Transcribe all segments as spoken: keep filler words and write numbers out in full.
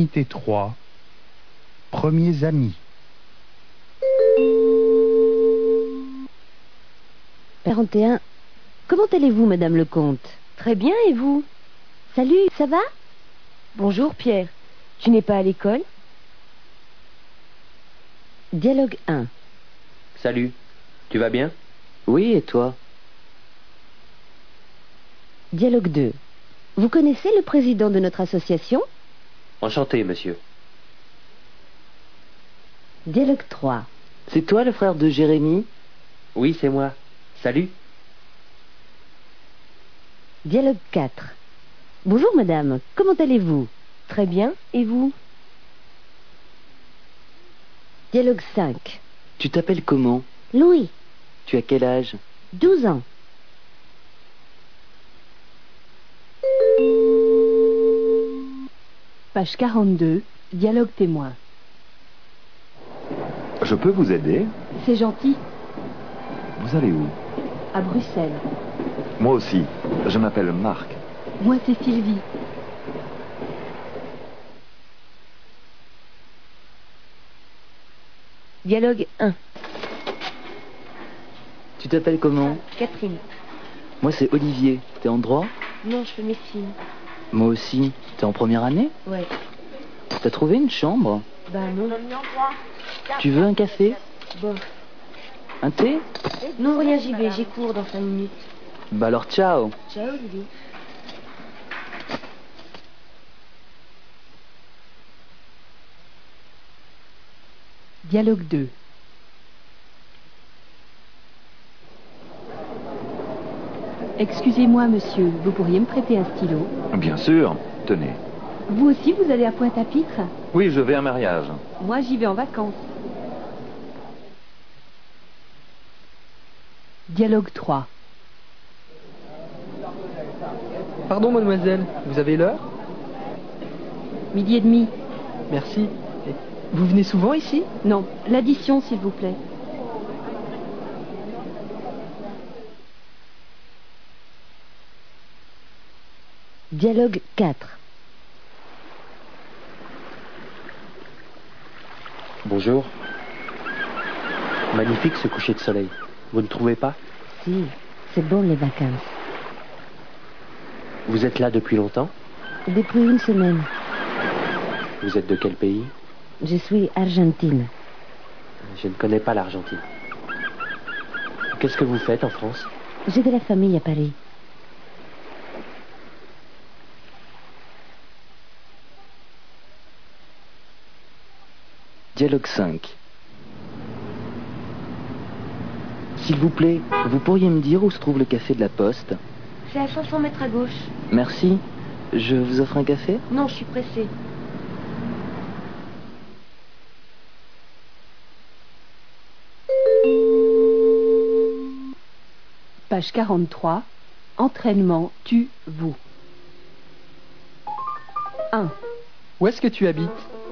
Unité trois. Premiers amis. quarante et un. Comment allez-vous, Madame le Comte? Très bien, et vous? Salut, ça va? Bonjour, Pierre. Tu n'es pas à l'école? Dialogue un. Salut, tu vas bien? Oui, et toi? Dialogue deux. Vous connaissez le président de notre association? Enchanté, monsieur. Dialogue trois. C'est toi le frère de Jérémie? Oui, c'est moi. Salut. Dialogue quatre. Bonjour madame, comment allez-vous? Très bien, et vous? Dialogue cinq. Tu t'appelles comment? Louis, Tu as quel âge? douze ans. Page quarante-deux, dialogue témoin. Je peux vous aider? C'est gentil. Vous allez où? À Bruxelles. Moi aussi. Je m'appelle Marc. Moi, c'est Sylvie. Dialogue un. Tu t'appelles comment? Catherine. Moi c'est Olivier. T'es en droit? Non, je fais médecine. Moi aussi. T'es en première année? Ouais. T'as trouvé une chambre? Bah non. Tu veux un café? Bon. Un thé? Non, rien, j'y vais. J'ai cours dans cinq minutes. Bah alors ciao. Ciao, Lily. Dialogue deux. Excusez-moi, monsieur, vous pourriez me prêter un stylo? Bien sûr. Tenez. Vous aussi, vous allez à Pointe-à-Pitre? Oui, je vais à un mariage. Moi, j'y vais en vacances. Dialogue trois. Pardon, mademoiselle, vous avez l'heure? Midi et demi. Merci. Et vous venez souvent ici? Non, l'addition, s'il vous plaît. Dialogue quatre. Bonjour. Magnifique ce coucher de soleil. Vous ne trouvez pas? Si, c'est bon les vacances. Vous êtes là depuis longtemps? Depuis une semaine. Vous êtes de quel pays? Je suis argentine. Je ne connais pas l'Argentine. Qu'est-ce que vous faites en France? J'ai de la famille à Paris. Dialogue cinq. S'il vous plaît, vous pourriez me dire où se trouve le café de la Poste? C'est à cinq cents mètres à gauche. Merci. Je vous offre un café? Non, je suis pressée. Page quarante-trois. Entraînement, tu, vous. un. Où est-ce que tu habites?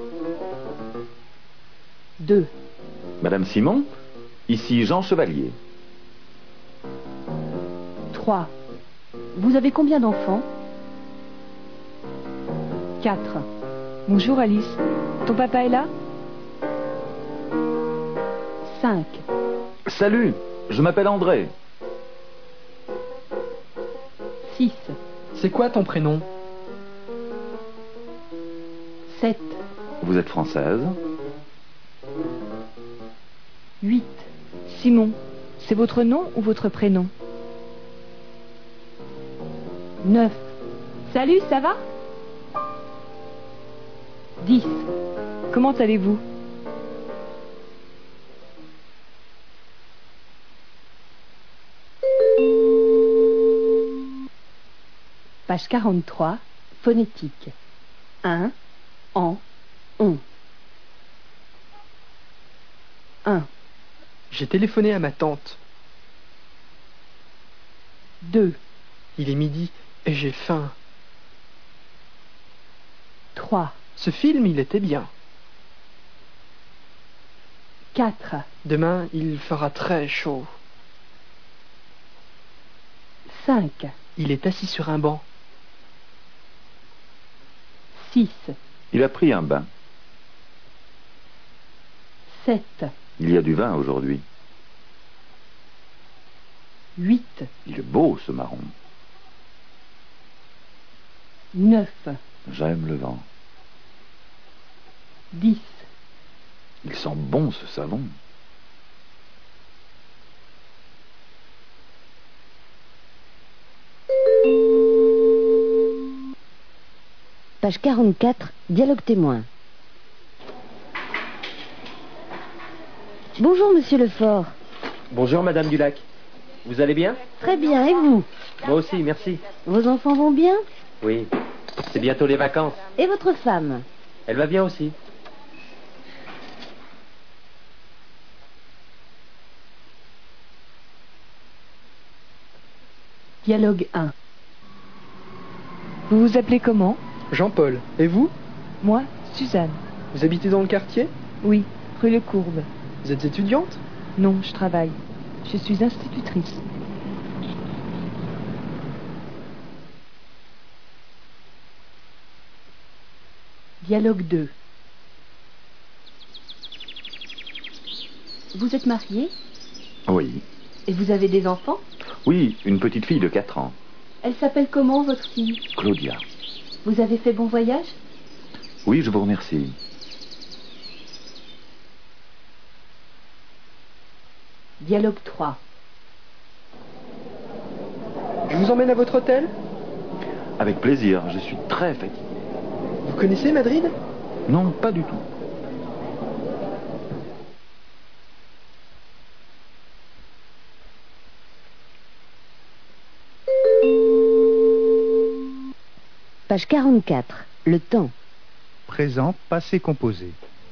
deux. Madame Simon? Ici Jean Chevalier. trois. Vous avez combien d'enfants? quatre. Bonjour Alice. Ton papa est là? cinq. Salut, je m'appelle André. six. C'est quoi ton prénom? sept. Vous êtes française? huit. Simon, c'est votre nom ou votre prénom? neuf. Salut, ça va? dix. Comment allez-vous? Page quarante-trois. Phonétique. un, en, on. un. J'ai téléphoné à ma tante. deux. Il est midi et j'ai faim. trois. Ce film, il était bien. quatre. Demain, il fera très chaud. cinq. Il est assis sur un banc. six. Il a pris un bain. sept. Il y a du vin aujourd'hui. huit. Il est beau, ce marron. neuf. J'aime le vent. dix. Il sent bon, ce savon. Page quarante-quatre, dialogue témoin. Bonjour, monsieur Lefort. Bonjour, Madame Dulac. Vous allez bien? Très bien, et vous? Moi aussi, merci. Vos enfants vont bien? Oui, c'est bientôt les vacances. Et votre femme? Elle va bien aussi. Dialogue un. Vous vous appelez comment? Jean-Paul. Et vous? Moi, Suzanne. Vous habitez dans le quartier? Oui, rue Le Courbe. Vous êtes étudiante? Non, je travaille. Je suis institutrice. Dialogue deux. Vous êtes marié? Oui. Et vous avez des enfants? Oui, une petite fille de quatre ans. Elle s'appelle comment, votre fille? Claudia. Vous avez fait bon voyage? Oui, je vous remercie. Dialogue trois. Je vous emmène à votre hôtel? Avec plaisir, je suis très fatigué. Vous connaissez Madrid? Non, pas du tout. Page quarante-quatre, le temps. Présent, passé composé.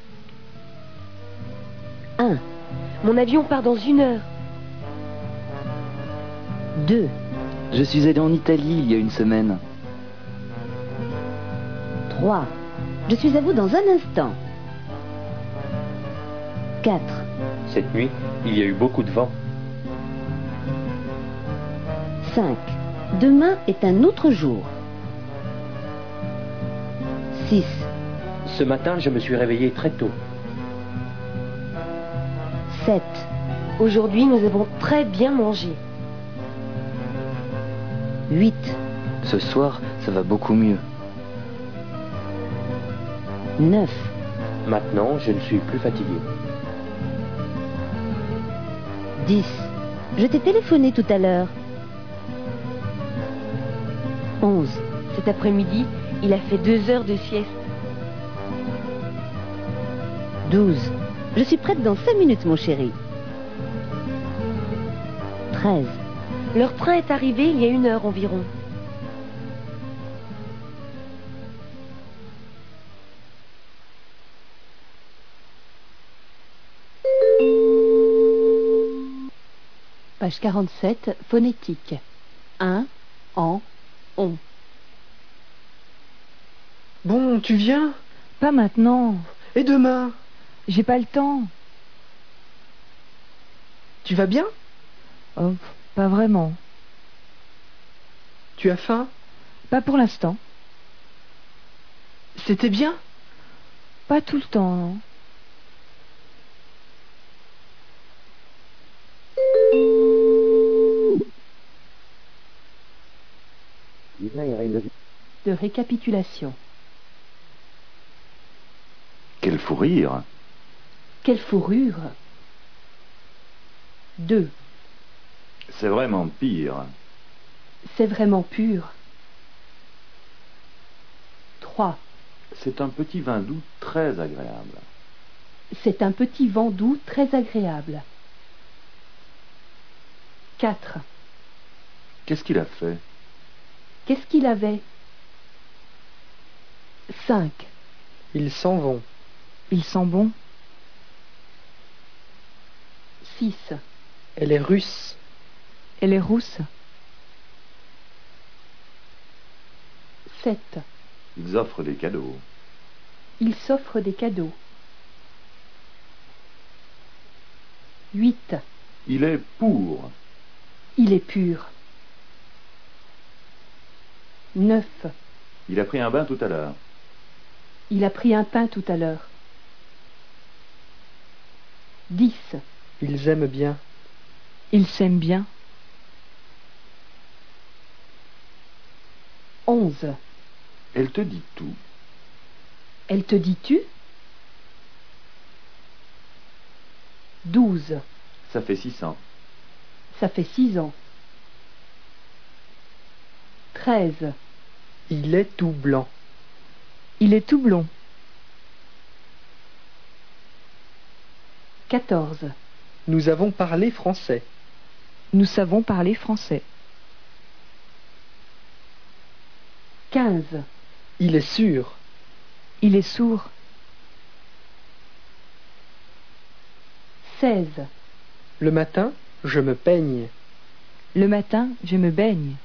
un. Mon avion part dans une heure. deux. Je suis allé en Italie il y a une semaine. trois. Je suis à vous dans un instant. quatre. Cette nuit, il y a eu beaucoup de vent. cinq. Demain est un autre jour. six. Ce matin, je me suis réveillé très tôt. sept. Aujourd'hui, nous avons très bien mangé. huit. Ce soir, ça va beaucoup mieux. neuf. Maintenant, je ne suis plus fatigué. dix. Je t'ai téléphoné tout à l'heure. onze. Cet après-midi, il a fait deux heures de sieste. douze. Je suis prête dans cinq minutes, mon chéri. treize. Leur train est arrivé il y a une heure environ. Page quarante-sept, phonétique. Un, en, on. Bon, tu viens? Pas maintenant. Et demain? J'ai pas le temps. Tu vas bien? Oh, pas vraiment. Tu as faim? Pas pour l'instant. C'était bien? Pas tout le temps, non. De récapitulation. Quel fou rire. Quelle fourrure. Deux. C'est vraiment pire. C'est vraiment pur. Trois. C'est un petit vin doux très agréable. C'est un petit vent doux très agréable. Quatre. Qu'est-ce qu'il a fait? Qu'est-ce qu'il avait? Cinq. Ils s'en vont. Il sent bon. Six. Elle est russe. Elle est rousse. Sept. Ils offrent des cadeaux. Il s'offre des cadeaux. Huit. Il est pour. Il est pur. Neuf. Il a pris un bain tout à l'heure. Il a pris un pain tout à l'heure. dix. Ils aiment bien. Ils s'aiment bien. onze. Elle te dit tout. Elle te dit tu? douze. Ça fait six cents. Ça fait six ans. treize. Il est tout blanc. Il est tout blond. quatorze. Nous avons parlé français. Nous savons parler français. quinze. Il est sûr. Il est sourd. seize. Le matin, je me peigne. Le matin, je me baigne.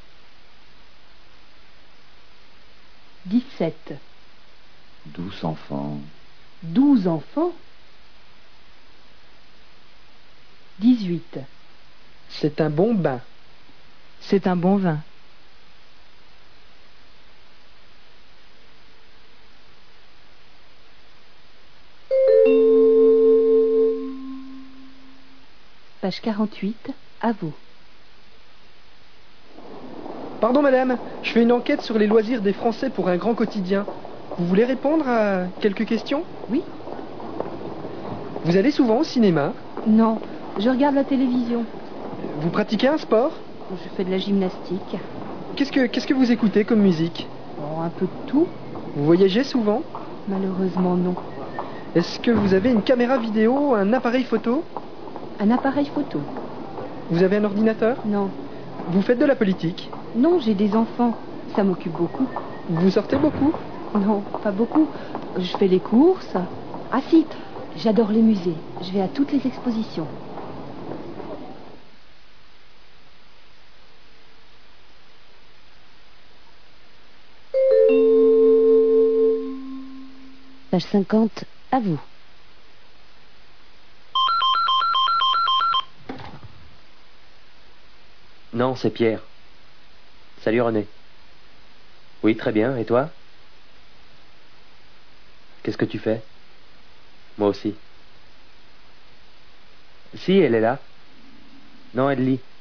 dix-sept. Douce enfant. douze enfants. dix-huit. C'est un bon bain. C'est un bon vin. Page quarante-huit, à vous. Pardon madame, je fais une enquête sur les loisirs des Français pour un grand quotidien. Vous voulez répondre à quelques questions? Oui? Vous allez souvent au cinéma? Non, je regarde la télévision. Vous pratiquez un sport? Je fais de la gymnastique. Qu'est-ce que, qu'est-ce que vous écoutez comme musique? Bon, un peu de tout. Vous voyagez souvent? Malheureusement, non. Est-ce que vous avez une caméra vidéo, un appareil photo? Un appareil photo? Vous avez un ordinateur? Non. Vous faites de la politique? Non, j'ai des enfants. Ça m'occupe beaucoup. Vous sortez beaucoup? Non, pas beaucoup. Je fais les courses. Ah si, j'adore les musées. Je vais à toutes les expositions. Page cinquante, à vous. Non, c'est Pierre. Salut René. Oui, très bien. Et toi? Qu'est-ce que tu fais? Moi aussi. Si, elle est là. Non, elle lit.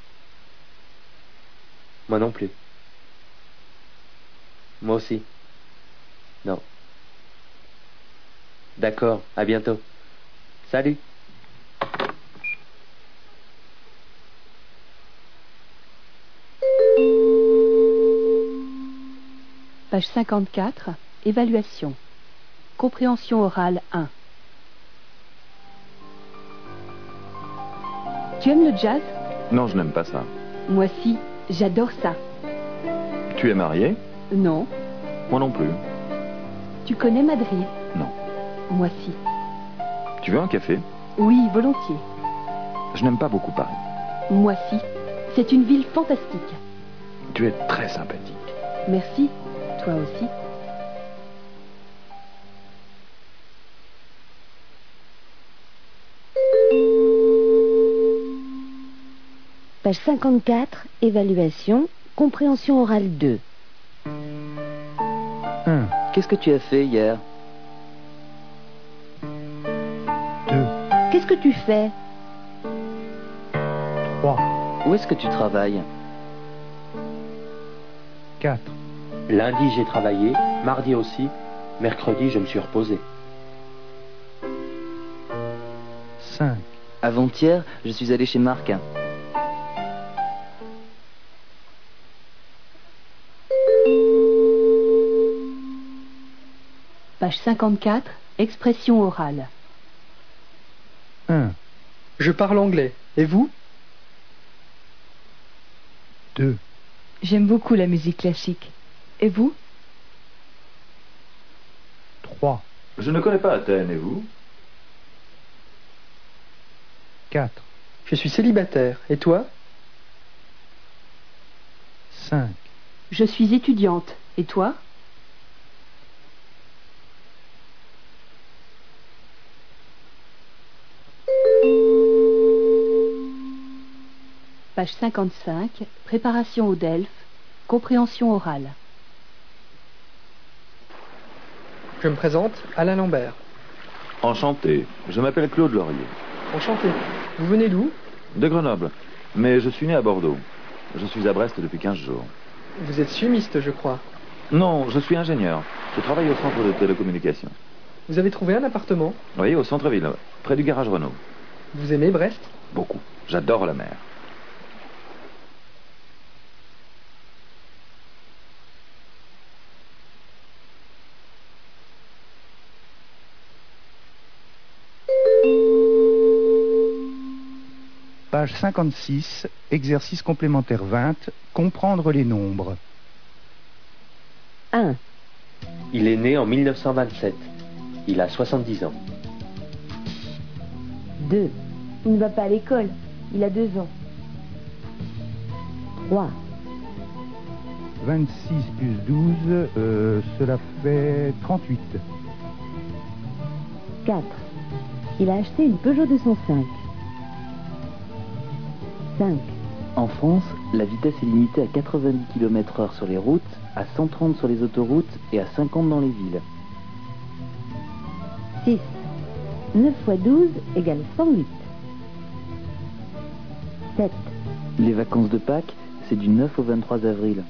Moi non plus. Moi aussi. Non. D'accord, à bientôt. Salut. Page cinquante-quatre, évaluation. Compréhension orale un. Tu aimes le jazz? Non, je n'aime pas ça. Moi si, j'adore ça. Tu es marié? Non. Moi non plus. Tu connais Madrid? Non. Moi si. Tu veux un café? Oui, volontiers. Je n'aime pas beaucoup Paris. Moi si. C'est une ville fantastique. Tu es très sympathique. Merci. Toi aussi. Page cinquante-quatre, évaluation, compréhension orale deux. un, Qu'est-ce que tu as fait hier? deux, Qu'est-ce que tu fais? trois, Où est-ce que tu travailles? quatre, Lundi, j'ai travaillé. Mardi aussi. Mercredi, je me suis reposé. cinq, Avant-hier, je suis allé chez Marc. Page cinquante-quatre, expression orale. un, Je parle anglais. Et vous? deux, J'aime beaucoup la musique classique. Et vous? trois, Je ne connais pas Athènes, et vous? quatre, Je suis célibataire. Et toi? cinq, Je suis étudiante. Et toi? Page cinquante-cinq, préparation au DELF, compréhension orale. Je me présente, Alain Lambert. Enchanté. Je m'appelle Claude Laurier. Enchanté. Vous venez d'où? De Grenoble. Mais je suis né à Bordeaux. Je suis à Brest depuis quinze jours. Vous êtes chimiste, je crois. Non, je suis ingénieur. Je travaille au centre de télécommunications. Vous avez trouvé un appartement? Oui, au centre-ville, près du garage Renault. Vous aimez Brest? Beaucoup. J'adore la mer. Page cinquante-six, exercice complémentaire vingt, comprendre les nombres. un. Il est né en mille neuf cent vingt-sept. Il a soixante-dix ans. deux. Il ne va pas à l'école. Il a deux ans. trois. vingt-six plus douze, euh, cela fait trente-huit. quatre. Il a acheté une Peugeot deux cent cinq. cinq. En France, la vitesse est limitée à quatre-vingt-dix kilomètres heure sur les routes, à cent trente sur les autoroutes et à cinquante dans les villes. six. neuf fois douze égale cent huit. sept. Les vacances de Pâques, c'est du neuf au vingt-trois avril.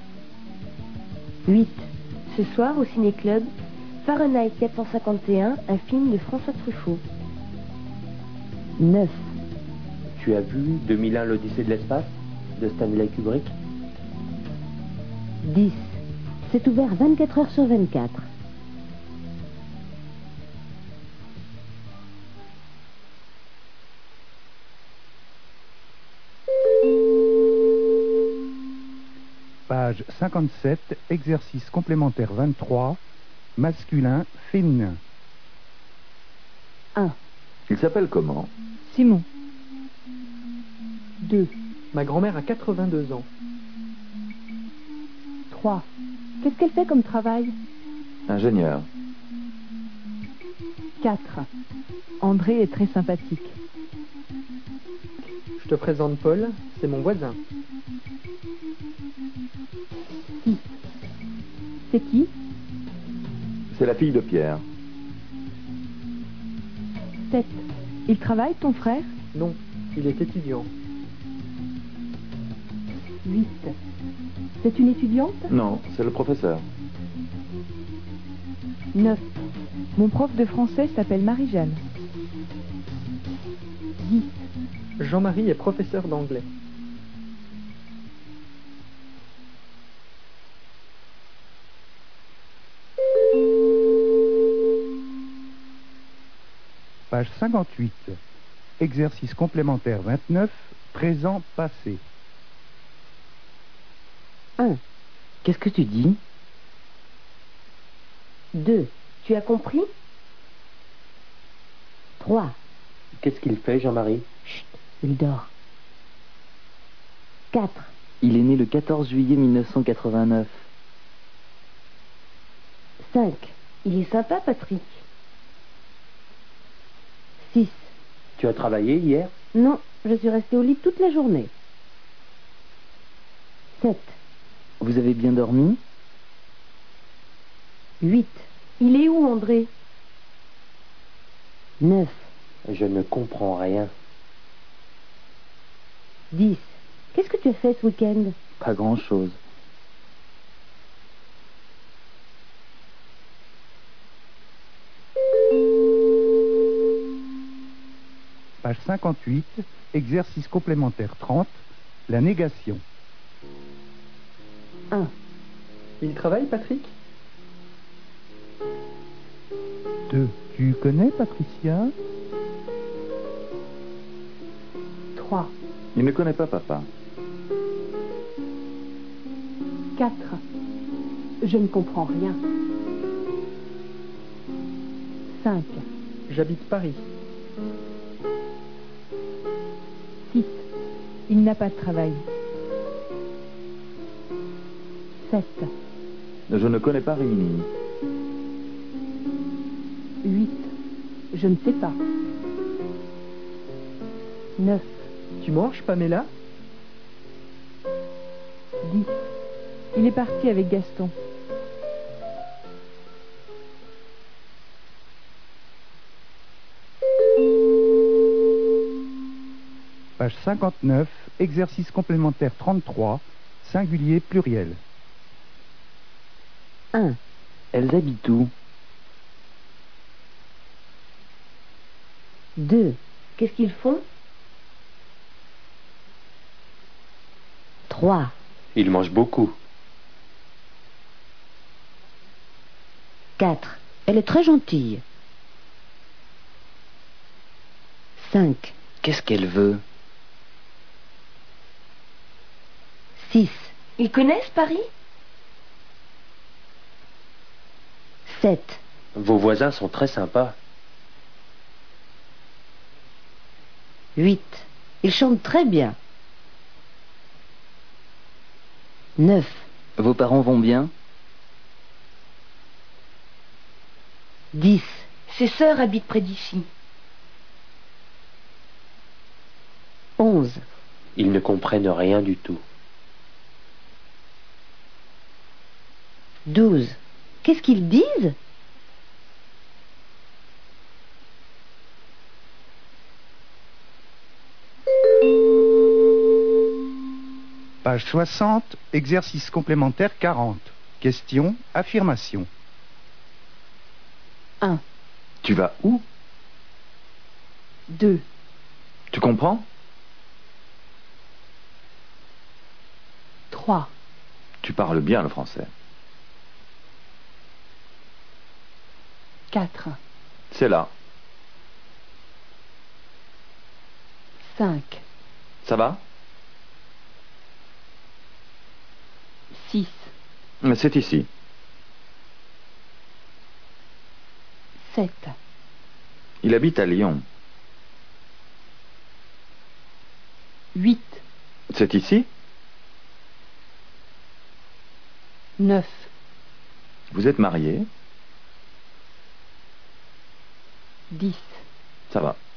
huit. Ce soir, au Ciné-Club, Fahrenheit quatre cent cinquante et un, un film de François Truffaut. neuf. Tu as vu deux mille un l'Odyssée de l'espace de Stanley Kubrick? dix. C'est ouvert vingt-quatre heures sur vingt-quatre. Page cinquante-sept, exercice complémentaire vingt-trois, masculin, féminin. un. Il s'appelle comment? Simon. deux. Ma grand-mère a quatre-vingt-deux ans. trois. Qu'est-ce qu'elle fait comme travail? Ingénieur. quatre. André est très sympathique. Je te présente Paul, c'est mon voisin. six. C'est qui? C'est la fille de Pierre. sept. Il travaille, ton frère? Non, il est étudiant. huit. C'est une étudiante? Non, c'est le professeur. neuf. Mon prof de français s'appelle Marie-Jeanne. dix. Jean-Marie est professeur d'anglais. Page cinquante-huit, exercice complémentaire vingt-neuf, présent, passé. un. Qu'est-ce que tu dis? deux. Tu as compris? trois. Qu'est-ce qu'il fait, Jean-Marie? Chut, il dort. quatre. Il est né le quatorze juillet mille neuf cent quatre-vingt-neuf. cinq. Il est sympa, Patrick. six. Tu as travaillé hier? Non, je suis restée au lit toute la journée. sept. Vous avez bien dormi? huit. Il est où, André? neuf. Je ne comprends rien. dix. Qu'est-ce que tu as fait ce week-end? Pas grand-chose. Page cinquante-huit, exercice complémentaire trente, la négation. un. Il travaille, Patrick? deux. Tu connais Patricia? trois. Il ne connaît pas papa. quatre. Je ne comprends rien. cinq. J'habite Paris. six. Il n'a pas de travail. sept. Je ne connais pas Rimini. huit. Je ne sais pas. neuf. Tu manges, Pamela? dix. Il est parti avec Gaston. cinquante-neuf, exercice complémentaire trente-trois, singulier pluriel. un. Elles habitent où? deux. Qu'est-ce qu'ils font? trois. Il mange beaucoup. quatre. Elle est très gentille. cinq. Qu'est-ce qu'elle veut? six. Ils connaissent Paris? sept. Vos voisins sont très sympas. huit. Ils chantent très bien. neuf. Vos parents vont bien? dix. Ses sœurs habitent près d'ici. onze. Ils ne comprennent rien du tout. douze. Qu'est-ce qu'ils disent? Page soixante, exercice complémentaire quarante. Question, affirmation. un. Tu vas où? deux. Tu comprends? trois. Tu parles bien le français. quatre. C'est là. cinq. Ça va? six. Mais c'est ici. sept. Il habite à Lyon. huit. C'est ici? neuf. Vous êtes mariés? dix. Ça va.